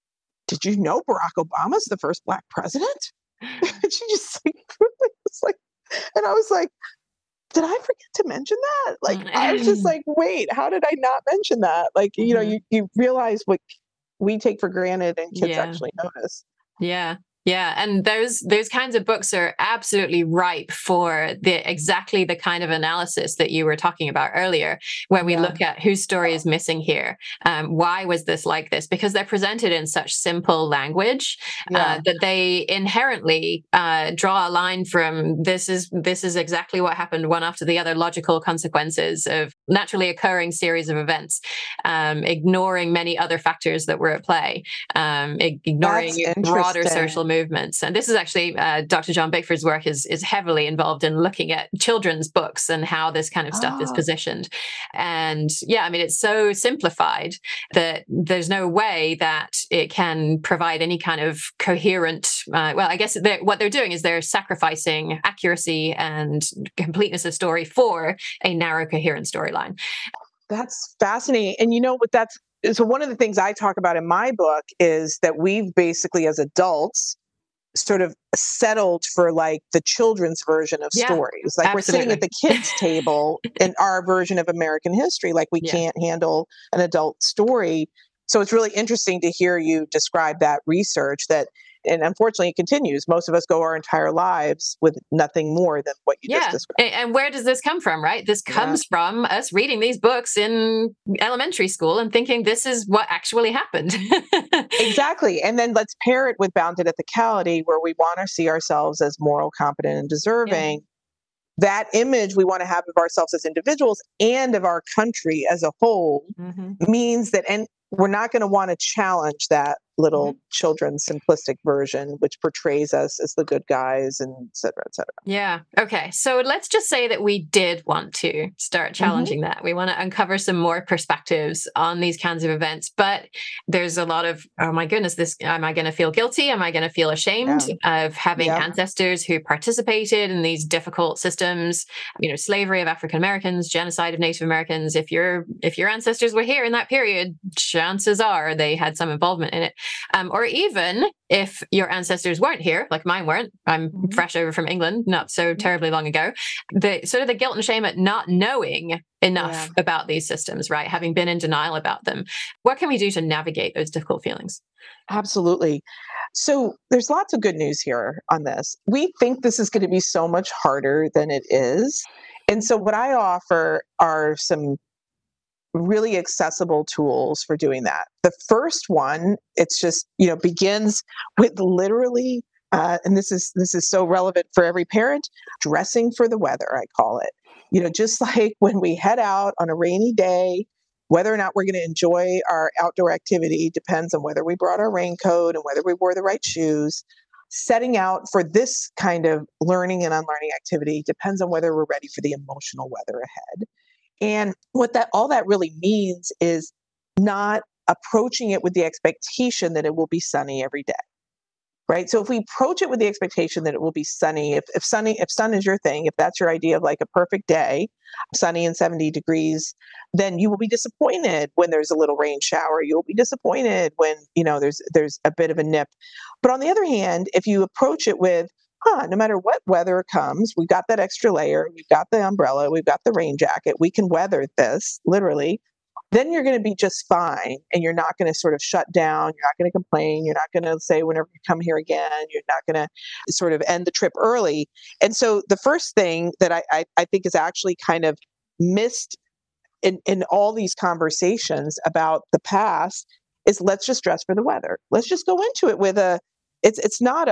did you know Barack Obama's the first Black president? And she just like, and I was like, did I forget to mention that? Like, I was just like, wait, how did I not mention that? Like, you realize what we take for granted and kids actually notice. Yeah. Yeah. And those kinds of books are absolutely ripe for exactly the kind of analysis that you were talking about earlier, where we look at whose story is missing here. Why was this like this? Because they're presented in such simple language that they inherently draw a line from this is exactly what happened, one after the other, logical consequences of naturally occurring series of events, ignoring many other factors that were at play, ignoring broader social movements. And this is actually Dr. John Bickford's work is heavily involved in looking at children's books and how this kind of stuff is positioned. And it's so simplified that there's no way that it can provide any kind of coherent, I guess what they're doing is they're sacrificing accuracy and completeness of story for a narrow, coherent storyline. That's fascinating. And so one of the things I talk about in my book is that we've basically, as adults, sort of settled for like the children's version of stories. Like, absolutely. We're sitting at the kids' table in our version of American history. Like, we can't handle an adult story. So it's really interesting to hear you describe that research and unfortunately it continues. Most of us go our entire lives with nothing more than what you just described. And where does this come from, right? This comes from us reading these books in elementary school and thinking this is what actually happened. Exactly. And then let's pair it with bounded ethicality, where we want to see ourselves as moral, competent, and deserving. That image we want to have of ourselves as individuals and of our country as a whole means that, and we're not going to want to challenge that little children's simplistic version, which portrays us as the good guys, and et cetera, et cetera. Yeah. Okay. So let's just say that we did want to start challenging that. We want to uncover some more perspectives on these kinds of events, but there's a lot of, oh my goodness, am I going to feel guilty? Am I going to feel ashamed of having ancestors who participated in these difficult systems, slavery of African Americans, genocide of Native Americans? If your ancestors were here in that period, chances are they had some involvement in it. Or even if your ancestors weren't here, like mine weren't, I'm fresh over from England, not so terribly long ago, the guilt and shame at not knowing enough about these systems, right? Having been in denial about them. What can we do to navigate those difficult feelings? Absolutely. So there's lots of good news here on this. We think this is going to be so much harder than it is. And so what I offer are some really accessible tools for doing that. The first one, it's just, begins with literally, and this is so relevant for every parent, dressing for the weather, I call it. Just like when we head out on a rainy day, whether or not we're going to enjoy our outdoor activity depends on whether we brought our raincoat and whether we wore the right shoes. Setting out for this kind of learning and unlearning activity depends on whether we're ready for the emotional weather ahead. And what all that really means is not approaching it with the expectation that it will be sunny every day, right? So if we approach it with the expectation that it will be sunny, if sun is your thing, if that's your idea of like a perfect day, sunny and 70 degrees, then you will be disappointed when there's a little rain shower. You'll be disappointed when, there's a bit of a nip. But on the other hand, if you approach it with, no matter what weather comes, we've got that extra layer, we've got the umbrella, we've got the rain jacket, we can weather this, literally, then you're going to be just fine. And you're not going to sort of shut down. You're not going to complain. You're not going to say, whenever you come here again, you're not going to sort of end the trip early. And so the first thing that I think is actually kind of missed in all these conversations about the past is let's just dress for the weather. Let's just go into it with it's not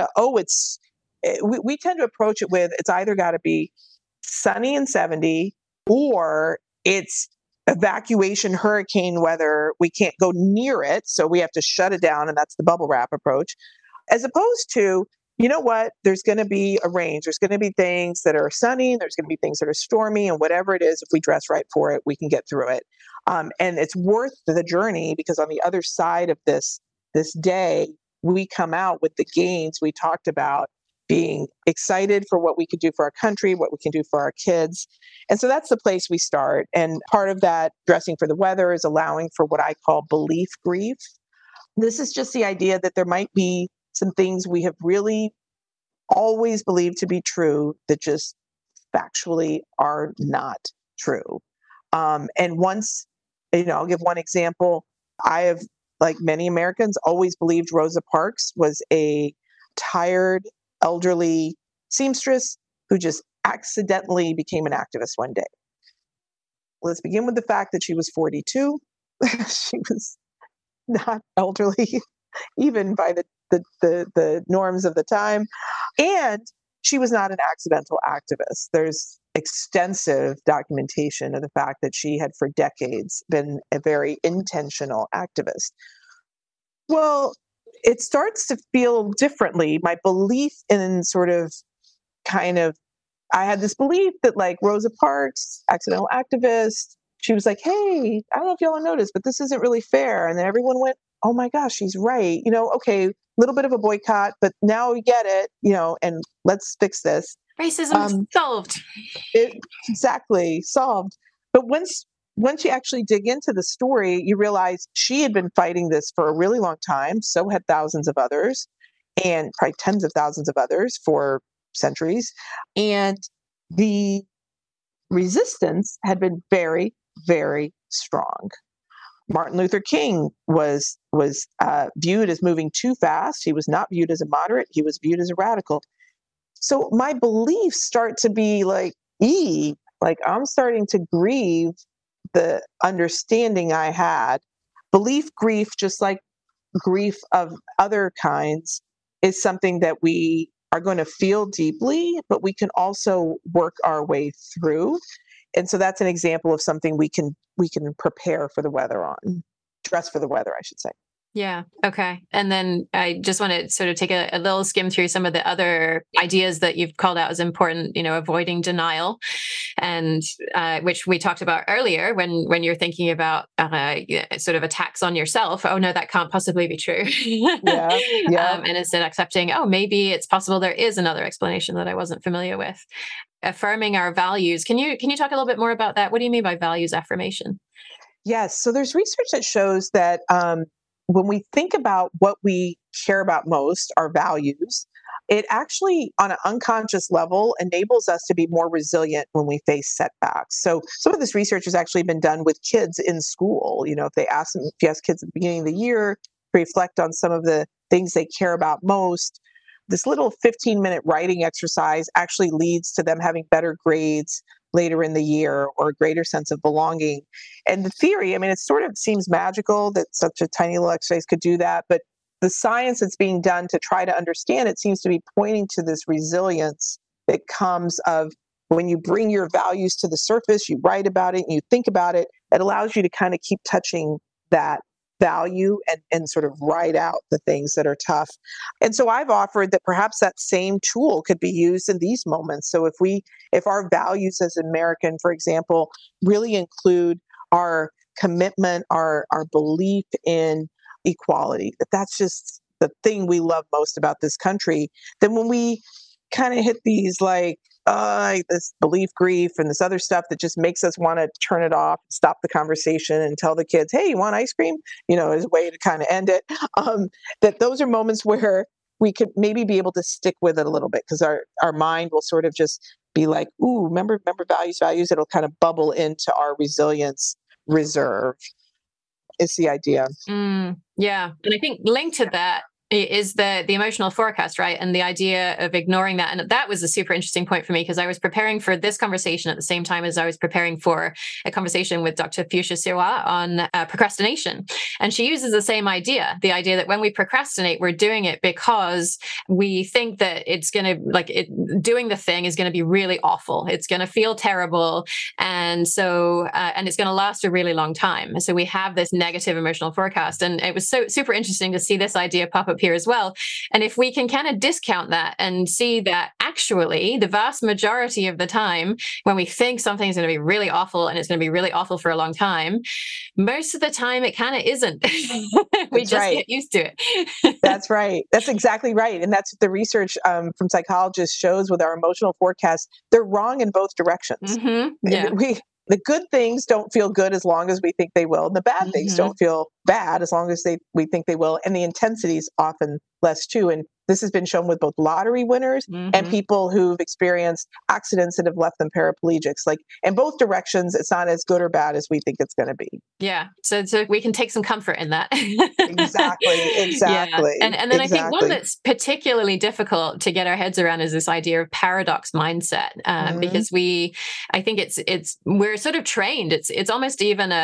we tend to approach it with, it's either got to be sunny and 70 or it's evacuation hurricane weather, we can't go near it, so we have to shut it down, and that's the bubble wrap approach, as opposed to, you know what, there's going to be a range. There's going to be things that are sunny, there's going to be things that are stormy, and whatever it is, if we dress right for it, we can get through it. And it's worth the journey, because on the other side of this day, we come out with the gains we talked about, being excited for what we could do for our country, what we can do for our kids. And so that's the place we start. And part of that dressing for the weather is allowing for what I call belief grief. This is just the idea that there might be some things we have really always believed to be true that just factually are not true. And once, I'll give one example. I have, like many Americans, always believed Rosa Parks was a tired, elderly seamstress who just accidentally became an activist one day. Let's begin with the fact that she was 42. She was not elderly, even by the norms of the time. And she was not an accidental activist. There's extensive documentation of the fact that she had for decades been a very intentional activist. Well, it starts to feel differently. My belief in I had this belief that, like, Rosa Parks, accidental activist, she was like, hey, I don't know if y'all noticed, but this isn't really fair. And then everyone went, oh my gosh, she's right. Okay, a little bit of a boycott, but now we get it, and let's fix this. Racism solved. Exactly, solved. But once you actually dig into the story, you realize she had been fighting this for a really long time. So had thousands of others, and probably tens of thousands of others for centuries. And the resistance had been very, very strong. Martin Luther King was viewed as moving too fast. He was not viewed as a moderate. He was viewed as a radical. So my beliefs start to be like, I'm starting to grieve the understanding I had. Belief grief, just like grief of other kinds, is something that we are going to feel deeply, but we can also work our way through. And so that's an example of something we can prepare for the weather on. Dress for the weather, I should say. Yeah. Okay. And then I just want to sort of take a little skim through some of the other ideas that you've called out as important, avoiding denial, and which we talked about earlier when you're thinking about sort of attacks on yourself. Oh, no, that can't possibly be true. Yeah. And instead accepting, oh, maybe it's possible there is another explanation that I wasn't familiar with. Affirming our values. Can you talk a little bit more about that? What do you mean by values affirmation? Yes. So there's research that shows that when we think about what we care about most, our values, it actually, on an unconscious level, enables us to be more resilient when we face setbacks. So some of this research has actually been done with kids in school. If you ask kids at the beginning of the year to reflect on some of the things they care about most, this little 15-minute writing exercise actually leads to them having better grades later in the year, or a greater sense of belonging. And the theory, it sort of seems magical that such a tiny little exercise could do that, but the science that's being done to try to understand it seems to be pointing to this resilience that comes of when you bring your values to the surface, you write about it and you think about it, it allows you to kind of keep touching that value and sort of write out the things that are tough. And so I've offered that perhaps that same tool could be used in these moments. So if our values as American, for example, really include our commitment, our belief in equality, that's just the thing we love most about this country, then when we kind of hit these this belief grief and this other stuff that just makes us want to turn it off, stop the conversation and tell the kids, hey, you want ice cream? As a way to kind of end it. That those are moments where we could maybe be able to stick with it a little bit, because our mind will sort of just be like, ooh, remember values. It'll kind of bubble into our resilience reserve is the idea. Yeah. And I think linked to that is the emotional forecast, right? And the idea of ignoring that. And that was a super interesting point for me, because I was preparing for this conversation at the same time as I was preparing for a conversation with Dr. Fuchsia Siwa on procrastination. And she uses the same idea, the idea that when we procrastinate, we're doing it because we think that it's going to, doing the thing is going to be really awful. It's going to feel terrible. And so, and it's going to last a really long time. So we have this negative emotional forecast. And it was so super interesting to see this idea pop up here as well. And if we can kind of discount that and see that actually the vast majority of the time when we think something is going to be really awful and it's going to be really awful for a long time, most of the time it kind of isn't. We just get used to it. That's right. That's exactly right. And that's what the research from psychologists shows with our emotional forecast. They're wrong in both directions. Mm-hmm. Yeah. The good things don't feel good as long as we think they will. And the bad things don't feel bad as long as we think they will. And the intensity is often less too. And this has been shown with both lottery winners and people who've experienced accidents that have left them paraplegics. Like in both directions, it's not as good or bad as we think it's going to be. Yeah. So we can take some comfort in that. Exactly. Yeah. And then I think one that's particularly difficult to get our heads around is this idea of paradox mindset, because I think we're sort of trained. It's almost even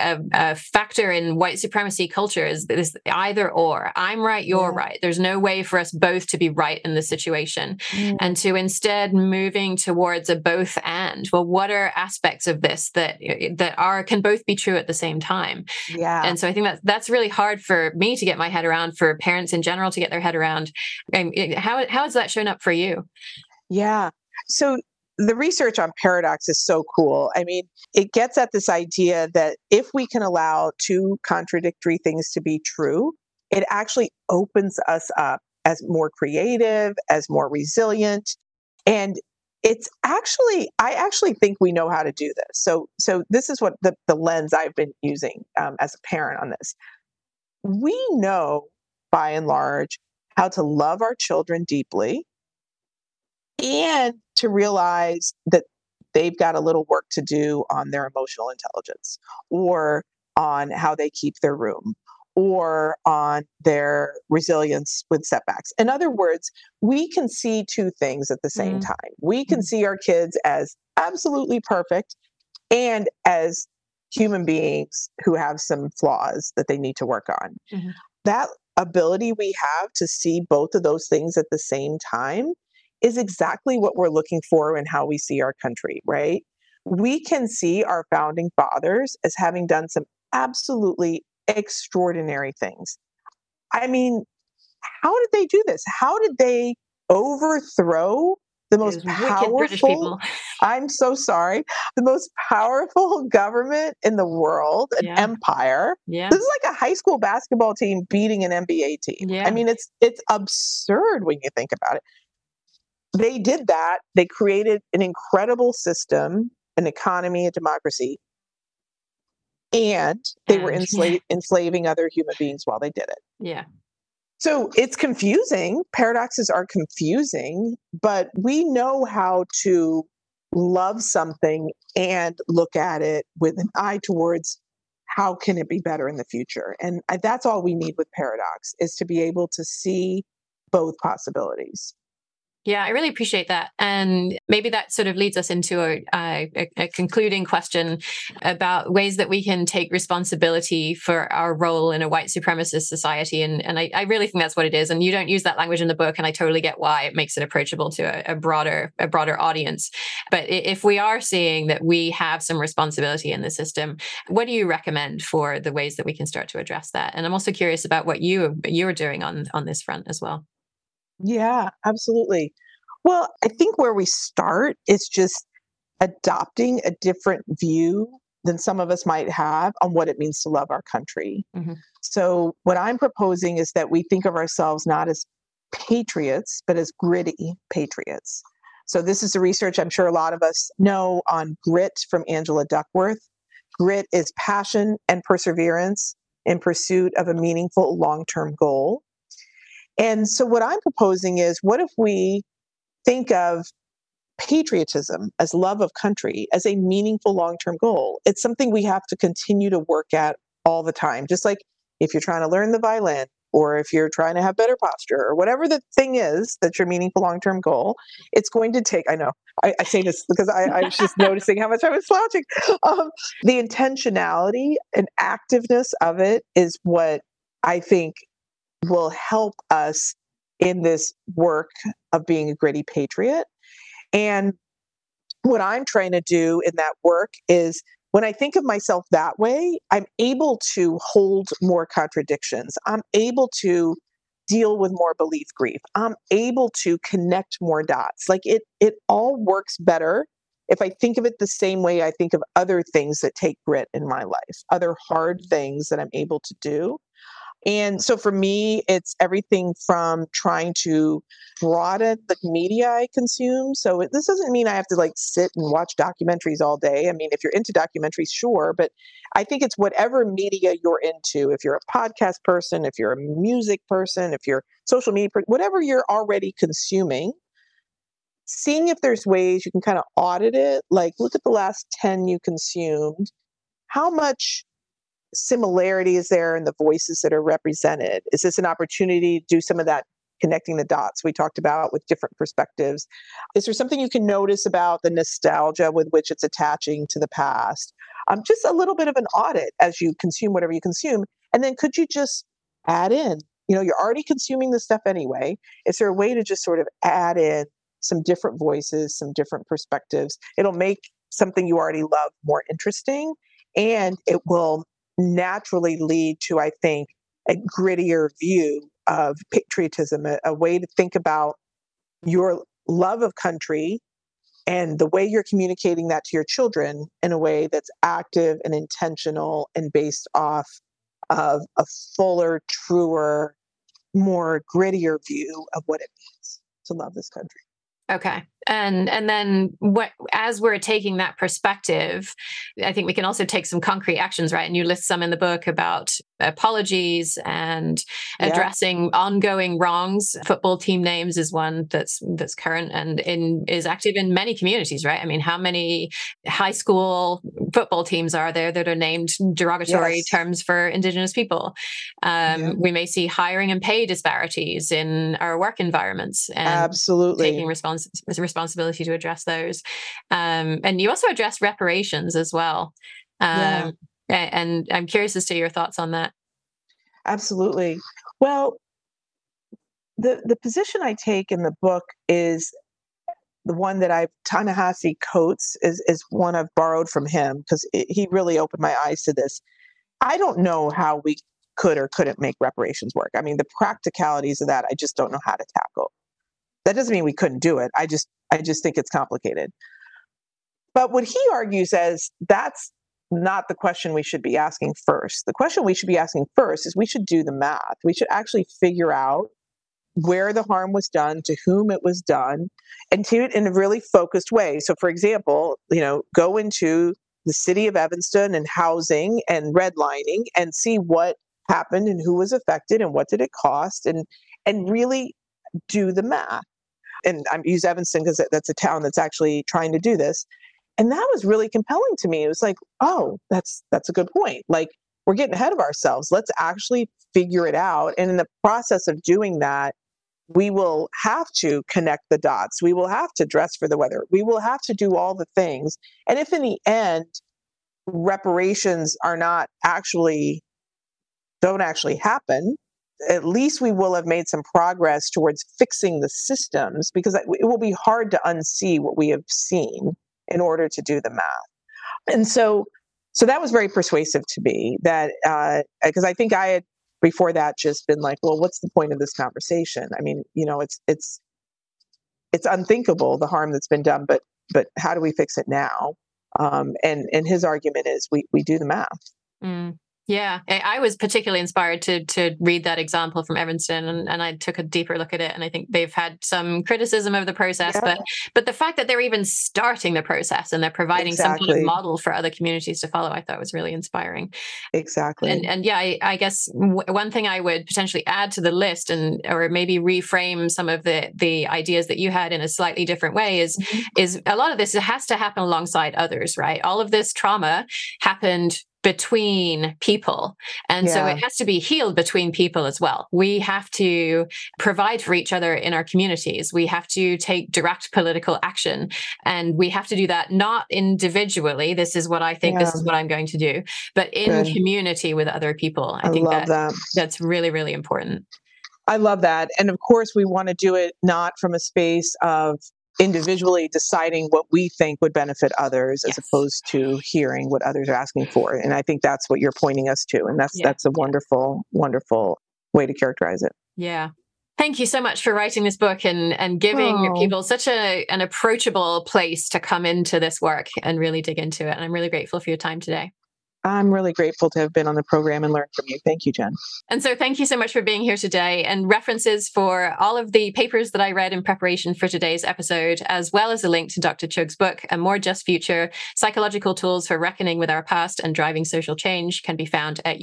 a factor in white supremacy culture, is this either or. I'm right, you're right. There's no way for us both to be right in this situation. And to instead moving towards a both and. Well, what are aspects of this that can both be true at the same time? Yeah. And so I think that's really hard for me to get my head around, for parents in general to get their head around. How has that shown up for you? Yeah. So the research on paradox is so cool. I mean, it gets at this idea that if we can allow two contradictory things to be true, it actually opens us up as more creative, as more resilient. And I actually think we know how to do this. So this is what the lens I've been using as a parent on this. We know, by and large, how to love our children deeply and to realize that they've got a little work to do on their emotional intelligence, or on how they keep their room, or on their resilience with setbacks. In other words, we can see two things at the same time. We can see our kids as absolutely perfect and as human beings who have some flaws that they need to work on. That ability we have to see both of those things at the same time is exactly what we're looking for in how we see our country, right? We can see our founding fathers as having done some absolutely extraordinary things. I mean, how did they do this? How did they overthrow the most powerful, I'm so sorry, the most powerful government in the world, an empire? This is like a high school basketball team beating an NBA team. I mean, it's absurd when you think about it. They did that. They created an incredible system, an economy, a democracy. And they were enslaving other human beings while they did it. Yeah. So it's confusing. Paradoxes are confusing, but we know how to love something and look at it with an eye towards how can it be better in the future. And that's all we need with paradox, is to be able to see both possibilities. Yeah, I really appreciate that. And maybe that sort of leads us into a concluding question about ways that we can take responsibility for our role in a white supremacist society. And I really think that's what it is. And you don't use that language in the book, and I totally get why. It makes it approachable to a broader audience. But if we are seeing that we have some responsibility in the system, what do you recommend for the ways that we can start to address that? And I'm also curious about what you're doing on this front as well. Yeah, absolutely. Well, I think where we start is just adopting a different view than some of us might have on what it means to love our country. So what I'm proposing is that we think of ourselves not as patriots, but as gritty patriots. So this is the research I'm sure a lot of us know on grit from Angela Duckworth. Grit is passion and perseverance in pursuit of a meaningful long-term goal. And so what I'm proposing is, what if we think of patriotism as love of country as a meaningful long-term goal? It's something we have to continue to work at all the time. Just like if you're trying to learn the violin or if you're trying to have better posture, or whatever the thing is that's your meaningful long-term goal, it's going to take, I know, I say this because I was just noticing how much I was slouching. The intentionality and activeness of it is what I think will help us in this work of being a gritty patriot. And what I'm trying to do in that work is, when I think of myself that way, I'm able to hold more contradictions. I'm able to deal with more belief grief. I'm able to connect more dots. Like it all works better if I think of it the same way I think of other things that take grit in my life, other hard things that I'm able to do. And so for me, it's everything from trying to broaden the media I consume. So this doesn't mean I have to like sit and watch documentaries all day. I mean, if you're into documentaries, sure, but I think it's whatever media you're into. If you're a podcast person, if you're a music person, if you're social media, whatever you're already consuming, seeing if there's ways you can kind of audit it, like look at the last 10 you consumed, how much similarity is there in the voices that are represented? Is this an opportunity to do some of that connecting the dots we talked about with different perspectives? Is there something you can notice about the nostalgia with which it's attaching to the past? Just a little bit of an audit as you consume whatever you consume. And then could you just add in, you're already consuming the stuff anyway. Is there a way to just sort of add in some different voices, some different perspectives? It'll make something you already love more interesting, and it will naturally lead to, I think, a grittier view of patriotism, a way to think about your love of country and the way you're communicating that to your children in a way that's active and intentional and based off of a fuller, truer, more grittier view of what it means to love this country. Okay. And then as we're taking that perspective, I think we can also take some concrete actions, right? And you list some in the book about apologies and addressing ongoing wrongs. Football team names is one that's current and is active in many communities, right? I mean, how many high school football teams are there that are named derogatory terms for Indigenous people? We may see hiring and pay disparities in our work environments, and absolutely taking responsibility to address those. And you also address reparations as well. And I'm curious as to your thoughts on that. Absolutely. Well, the position I take in the book is the one that Ta-Nehisi Coates is one I've borrowed from him, because he really opened my eyes to this. I don't know how we could or couldn't make reparations work. I mean, the practicalities of that, I just don't know how to tackle. That doesn't mean we couldn't do it. I just think it's complicated. But what he argues is that's not the question we should be asking first. The question we should be asking first is we should do the math. We should actually figure out where the harm was done, to whom it was done, and do it in a really focused way. So, for example, go into the city of Evanston and housing and redlining and see what happened and who was affected and what did it cost, and really do the math. And I use Evanston because that's a town that's actually trying to do this. And that was really compelling to me. It was like, oh, that's a good point. Like, we're getting ahead of ourselves. Let's actually figure it out. And in the process of doing that, we will have to connect the dots. We will have to dress for the weather. We will have to do all the things. And if in the end, reparations don't actually happen, at least we will have made some progress towards fixing the systems, because it will be hard to unsee what we have seen in order to do the math. And so that was very persuasive to me, that because I think I had before that just been like, well, what's the point of this conversation? I mean, it's unthinkable, the harm that's been done, but how do we fix it now? And his argument is we do the math. Mm. Yeah, I was particularly inspired to read that example from Evanston, and I took a deeper look at it. And I think they've had some criticism of the process, but the fact that they're even starting the process and they're providing some kind of model for other communities to follow, I thought was really inspiring. Exactly. And yeah, I guess one thing I would potentially add to the list, or maybe reframe some of the ideas that you had in a slightly different way, is a lot of this has to happen alongside others, right? All of this trauma happened between people. And so it has to be healed between people as well. We have to provide for each other in our communities. We have to take direct political action. And we have to do that not individually. This is what I think, this is what I'm going to do, but in community with other people. I think that's really, really important. I love that. And of course, we want to do it not from a space of individually deciding what we think would benefit others as opposed to hearing what others are asking for. And I think that's what you're pointing us to. And that's a wonderful, wonderful way to characterize it. Yeah. Thank you so much for writing this book and giving people such an approachable place to come into this work and really dig into it. And I'm really grateful for your time today. I'm really grateful to have been on the program and learned from you. Thank you, Jen. And so thank you so much for being here today, and references for all of the papers that I read in preparation for today's episode, as well as a link to Dr. Chug's book, A More Just Future, Psychological Tools for Reckoning with Our Past and Driving Social Change, can be found at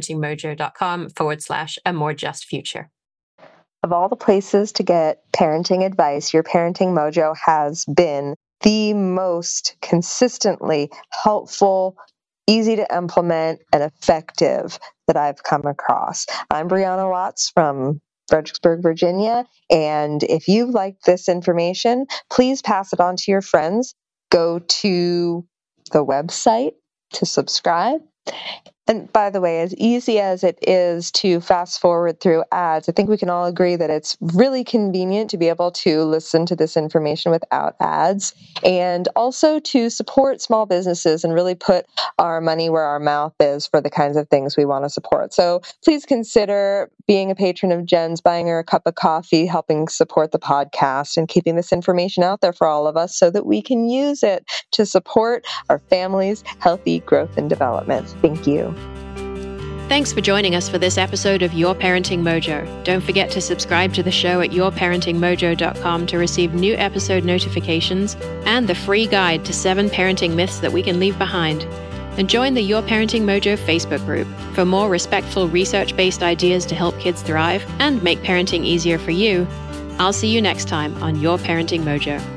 yourparentingmojo.com/a more just future. Of all the places to get parenting advice, Your Parenting Mojo has been the most consistently helpful, easy to implement, and effective that I've come across. I'm Brianna Watts from Fredericksburg, Virginia. And if you like this information, please pass it on to your friends. Go to the website to subscribe. And by the way, as easy as it is to fast forward through ads, I think we can all agree that it's really convenient to be able to listen to this information without ads, and also to support small businesses and really put our money where our mouth is for the kinds of things we want to support. So please consider being a patron of Jen's, buying her a cup of coffee, helping support the podcast, and keeping this information out there for all of us so that we can use it to support our families' healthy growth and development. Thank you. Thanks for joining us for this episode of Your Parenting Mojo. Don't forget to subscribe to the show at yourparentingmojo.com to receive new episode notifications and the free guide to 7 parenting myths that we can leave behind. And join the Your Parenting Mojo Facebook group for more respectful, research-based ideas to help kids thrive and make parenting easier for you. I'll see you next time on Your Parenting Mojo.